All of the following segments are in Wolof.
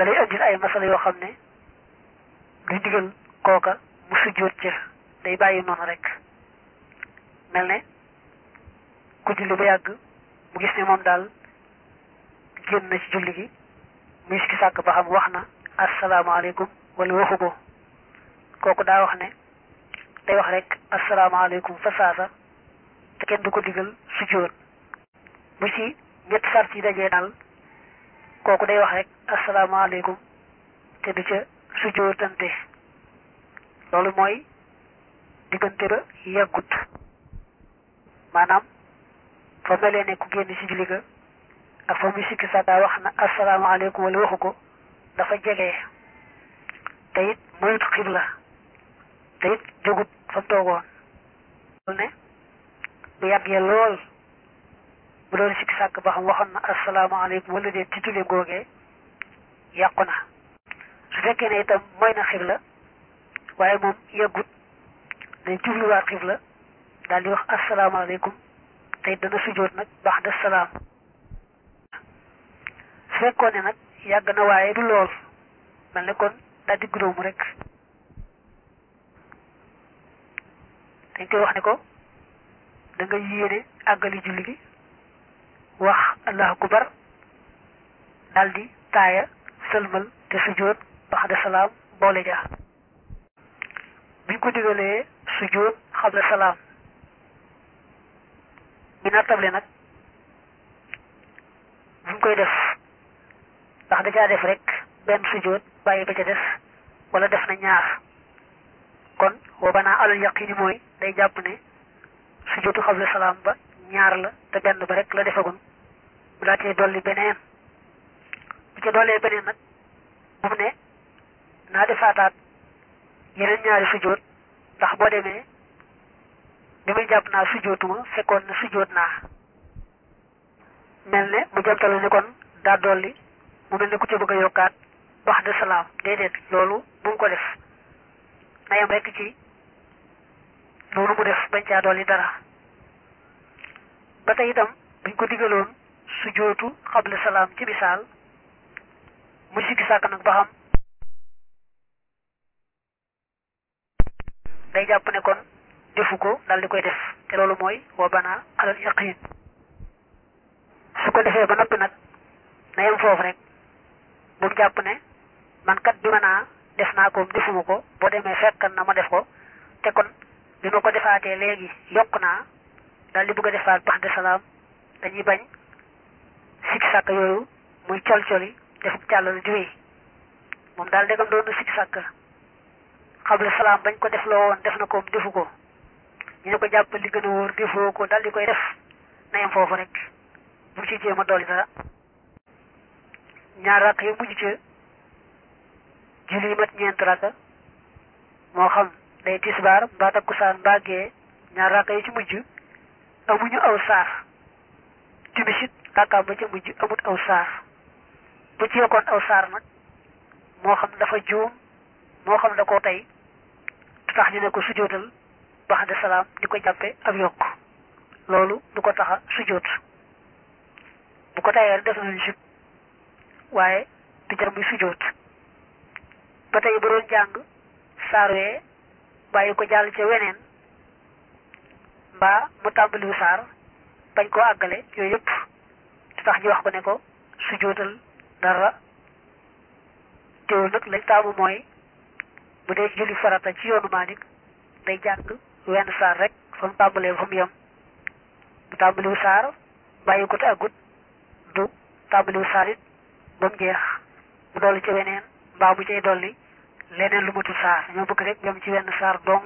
da lay andil ay masala yoo xam ne duy digal kooka mu sujjóot ca day bàyyi noonu rek mel ne ku julli ba yàgg mu gis ne moom daal génn na ci julli gi muy sikki sàkk ba xam wax na asalaamaaleykum wala waxu ko kooku daa wax ne day wax rek asalaamaaleykum fa saasa te kenn du ko digal sujjóot bu ci ñetti sart yi dajee daal kooku day wax rek asalaamaaleykum te du ca sujjóotante loolu mooy diggante ba yàggut maanaam fa melee ne ku génn ci julli ga ak fa muy sikki sàkka wax na asalaamaaleykum wala waxu ko dafa jege te it moyut xibla te it jógut fa mu toogoon loolu ne bu yàggee lool bu doon sikki sàkk ba xam waxoon na asalaamaaleykum wala dee ci julli googee yàqu na su fekkee ne itam mooy na xibla waaye moom yàggut day jubluwaat xibla daal di wax asalaamaaleykum te it dana sujjóot nag ba'da salaam su fekkoon ne nag yàgg na waaye du lool mel ne kon daal di gudóomu rek dañ koy wax ne ko da nga yéene àggali julli gi wax allahu akbar daal di taaya sëlmal te sujjóot ba'da salaam boole ja biñ ko digalee sujjóot xabla salaam bi nattable nag buñ koy def ndax da caa def rek benn sujjóot bàyyi ba ca des wala def na ñaar kon wa banaa alal yaqini mooy day jàpp ne sujjóotu xabla salaam ba ñaar la te benn ba rek la defagun bu daa cee dolli beneen bu ca dollee beneen nag bu mu ne naa defaataat yeneen ñaari sujjóot ndax boo demee bi muy jàpp naa sujjóotuma fekkoon na sujjóot naa mel ne mu jamtalu ne kon daa dolli mu mel ne ku ca bëgg a yokkaat ba'da salaam déedéet loolu bu mu ko def na yem rekk ci loolu mu def bañ caa dolli dara ba tey itam buñ ko digaloon sujjóotu xabla salaam ci misaal mu sikki sàkk nag ba xam day jàpp ne kon defu ko dal di koy def te loolu mooy wa banaa alal yaqin su ko defee ba noppi nag na yem foofu rek bu mu jàpp ne man kat bi ma naa def naa ko defuma ko boo demee fekkan na ma def ko te kon bi ma ko defaatee léegi yokk naa dal di bëgg a defaat ba'da salaam dañuy bañ sikki sàkk yooyu muy col-coli defuk càllal juwee moom daal dégam doon na sikki sàkk xabla salaam bañ ko def loo woon def na ko defu ko ñu ne ko jàpp li gën a wóor defoo ko dal di koy def na yem foofu rek bu ci jéem a dolli dara ñaar rakk yu mujj ca julli yi mat ñeent rakka moo xam day tisbaar mbaa takkusaan mbaa gee ñaar rakka yi ci mujj amuñu aw saar timisit rakkaam ba ca mujj amut aw saar bu ci yokkoon aw saar nag moo xam dafa juum moo xam da koo tey du tax ñu ne ko sujjóotal ba'da salaam di ko jàppe ab yokk loolu du ko taxa sujjóot bu ko tayee def nañu sib waaye du jar muy sujjóot ba tey bu doon jàng saar wee bàyyi ko jàll ca weneen mbaa mu tàmbaliwu saar bañ koo àggale yooyu yëpp du tax ñu wax ko ne ko sujjóotal dara teewul nag lañ taamu mooy bu dee julli farata ci yoonu Maalik day jàng wenn saar rek fa mu tàmbalee fa mu yem bu tàmbaliwu saar bàyyi ko te àggut du tàmbaliwu saar it ba mu jeex mu dolli ci weneen mbaa bu cay dolli leneen lu matul saar ñoo bëgg rek yem ci wenn saar dong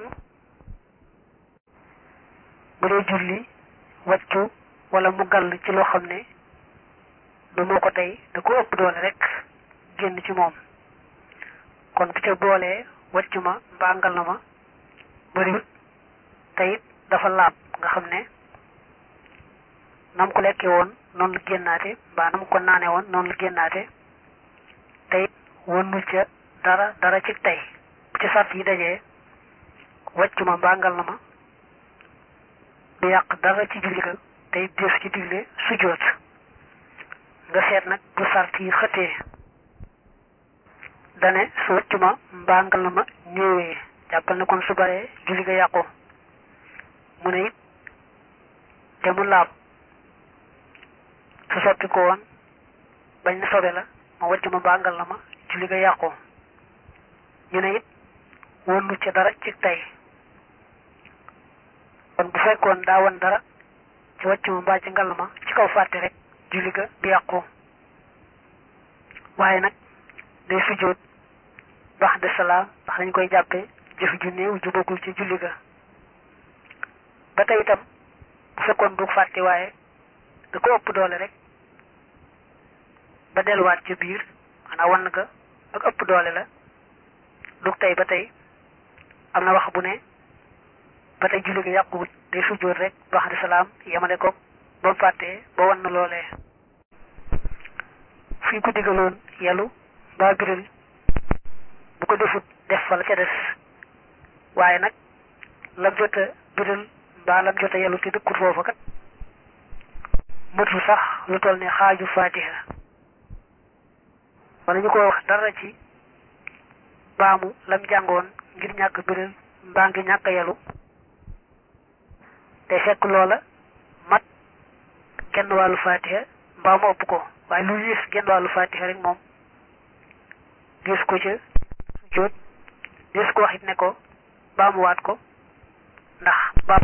bu dee julli wàccu wala mu gàll ci loo xam ne du moo ko tey da ko ëpp doole rek génn ci moom kon bu ca boolee wàccu ma mbaa ngal na ma bëriwut te it dafa laab nga xam ne nam ko lekkee woon noonu la génnaate mbaa nam ko naane woon noonu la génnaate te it wonul ca dara ci tey bu ci sart yi dajee wàccu ma mbaa ngal na ma du yàq dara ci julli ga te it deesu ci digle sujjóot nga seet nag bu sart yi xëttee dane su wàcc ma mbaa ngal ma néewee jàppal na kon su baree julli ga yàqu mu ne it te mu laab su soppi ko woon bañ na sobe la ma wàcc ma mbaa ngal ma julli ga yàqu ñu ne it wonnu ci dara ci tey kon bu fekkoon daa won dara ci wàcc ma mbaa ci ngal ma ci kaw fàtte rek julli ga du yàqu waaye nag day sujjóot bax de salaam ndax dañ koy jàppe jëf ju néew ju bokkul ci julli ga ba tey itam bu fekkoon du fàtte waaye da ko ëpp doole rek ba delluwaat ci biir xanaa wan nga ak ëpp doole la du tey ba tey am na wax bu ne ba tey julli ga yàquwut day sujjóot rek bax de salaam yemale ko ba mu fàttee ba wan na loolee fi ko digaloon yelu mbaa biral bu ko defut def fa la ca des waaye nag lam jota biral mbaa lam jota yelu te dëkkut foofa kat mëtul sax lu toll ne xaaju fatiha wala ñu ko wax dara ci baamu lam jàngoon ngir ñàkk biral mbaa ngir ñàkk yelu te fekk loola mat genn wàllu fatiha mbaa mu ëpp ko waaye lu yées genn wàllu fatiha rek moom gis ko ca sujjóot gis ko waxit ne ko baamuwaat ko ndax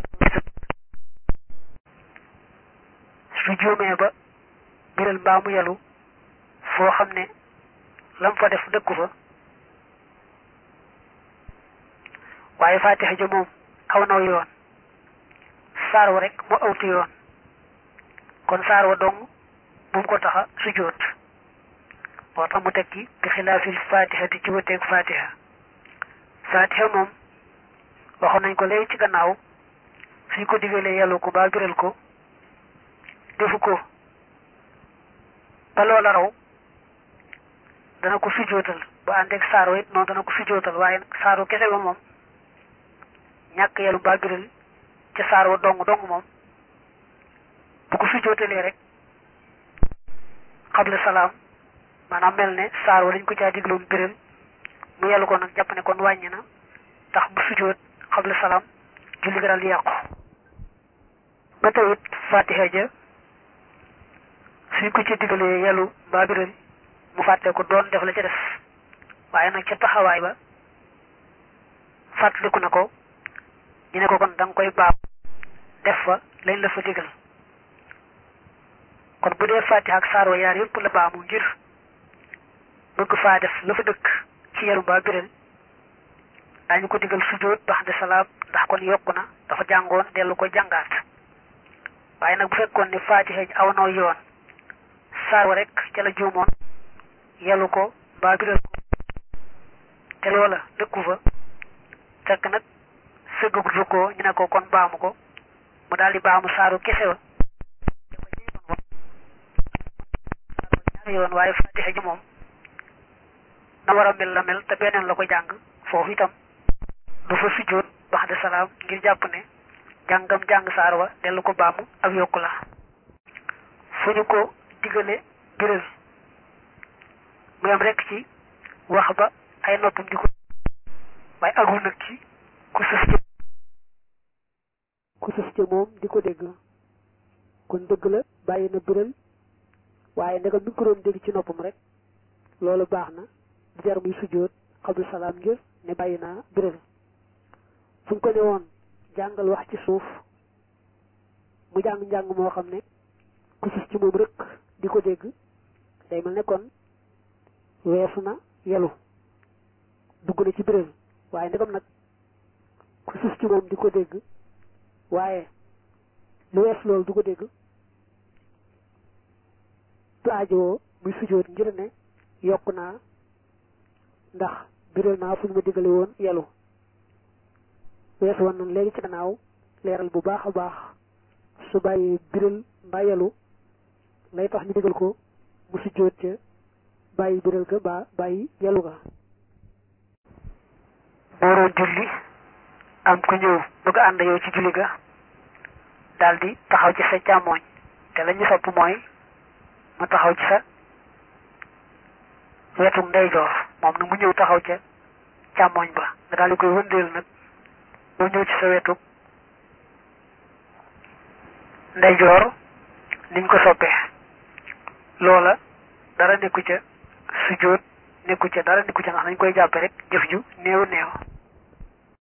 su juumee ba biral mbaa mu yelu foo xam ne lam fa def dëkku fa waaye fatiha ja moom aw naw yoon saar wa rek mu awtu yoon kon saar wa dong bu mu ko taxa sujjóot moo tax mu tekki bi xilaafil fatihati ci wëteeg fatiha fatiha moom waxoon nañ ko léegi ci gannaaw suñ ko digalee yàlla ko ba biral ko defu ko ba loola raw dana ko sujjóotal ba àndeeg saaro it noonu dana ko sujjóotal waaye saaro kese ba moom ñàkk yàlla ba biral ca saar wa dong moom bu ko sujjóotalee rek xabla salaam maanaam mel ne saar wa dañ ko caa digloon biral mu yàllu ko nag jàpp ne kon wàññi na tax bu sujjóot xabla salaam julli ga daal di yàqu ba tey it fatiha ja suñ ko ci digalee yàllu mbaa biral mu fàtte ko doon def la ca des waaye nag ca taxawaay ba fàttaliku na ko ñu ne ko kon da nga koy baab def fa lañ la fa digal kon bu dee fatiha ak saar wa yaar yëpp la baamu ngir bëgg faa def la fa dëkk ci yaru mbaa biral daañu ko digal sujjóot bax de salaam ndax kon yokku na dafa jàngoon dellu ko jàngaat waaye nag bu fekkoon ne fatiha ji aw noo yoon saar wa rek ca la juumoon yelu ko mbaa biral ko te loola dëkku fa fekk nag sëggagul rukkoo ñu ne ko kon baamu ko mu daal di baamu saaru kese wa ñaari yoon waaye fatiha ji moom na war a mel la mel te beneen la ko jàng foofu itam du fa sujjóot bax de salaam ngir jàpp ne jàngam jàng saar wa dellu ko baamu ak yokku la fu ñu ko digale biral mu yam rekk ci wax ba ay noppam di ko waaye agul nag ci ku sës ca moom di ko dégg kon dëgg la bàyyi na biral waaye ndegam mi ngi ko doon dégg ci noppam rek loolu baax na du jar muy sujjóot xabla salaam ngir ne bàyyi naa biral fu ñu ko ne woon jàngal wax ci suuf mu jàng moo xam ne ku sës ci moom rek di ko dégg day mel ne kon weesu na yelu dugg na ci biral waaye ndegam nag ku sës ci moom di ko dégg waaye lu wees loolu du ko dégg du aajowoo muy sujjóot ngir ne yokku naa ndax biral naa fu ñu ma digale woon yelu wees woon nañ léegi ci gannaaw leeral bu baax a baax su bàyyee biral mbaa yelu lay tax ñu digal ko mu sujjóot ca bàyyi biral ga ba bàyyi yelu ga booroon julli am ku ñëw bëgg ànd yow ci julli ga daldi taxaw ci sa càmmooñ te la ñu sopp mooy mu taxaw ci sa wetu ndeyjoor moom nag mu ñëw taxaw ca càmmoñ ba nga daal di koy wëndeel nag boo ñëw ci sa wetu ndeyjoor niñ ko soppee loola dara nekku ca sujjóot nekku ca dara nekku ca ndax nañ koy jàppe rek jëf ju néew néew